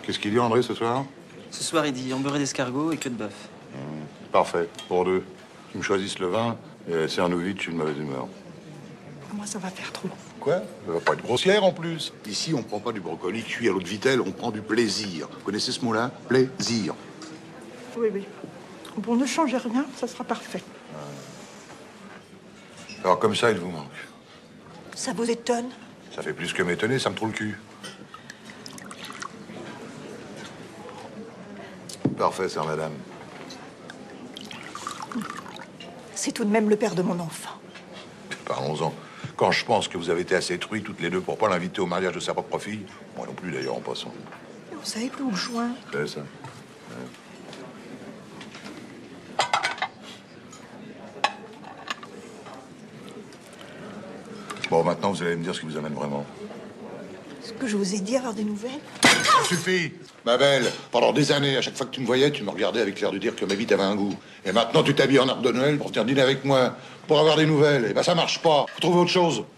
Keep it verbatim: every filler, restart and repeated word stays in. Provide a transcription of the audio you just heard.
Qu'est-ce qu'il dit, André, ce soir? Ce soir, il dit beurré d'escargot et queue de bœuf. Mmh. Parfait, pour deux. Ils me choisissent le vin, et c'est un vite, je suis de mauvaise humeur. Moi, ça va faire trop. Quoi? Ça va pas être grossière, en plus. Ici, on prend pas du brocoli cuit à l'eau de vitelle, on prend du plaisir. Vous connaissez ce mot-là? Plaisir. Oui, oui. Bon, ne changez rien, ça sera parfait. Alors, comme ça, il vous manque. Ça vous étonne? Ça fait plus que m'étonner, ça me trouve le cul. Parfait, sœur madame. C'est tout de même le père de mon enfant. Parlons-en. Quand je pense que vous avez été assez truies toutes les deux pour pas l'inviter au mariage de sa propre fille, moi non plus d'ailleurs en passant. Vous savez plus où le joint. C'est ça. Ouais. Bon, maintenant vous allez me dire ce qui vous amène vraiment. Ce que je vous ai dit, avoir des nouvelles. Ça suffit, ma belle. Pendant des années, à chaque fois que tu me voyais, tu me regardais avec l'air de dire que ma vie t'avait un goût. Et maintenant, tu t'habilles en arbre de Noël pour venir dîner avec moi, pour avoir des nouvelles. Et ben, ça marche pas. Faut trouver autre chose.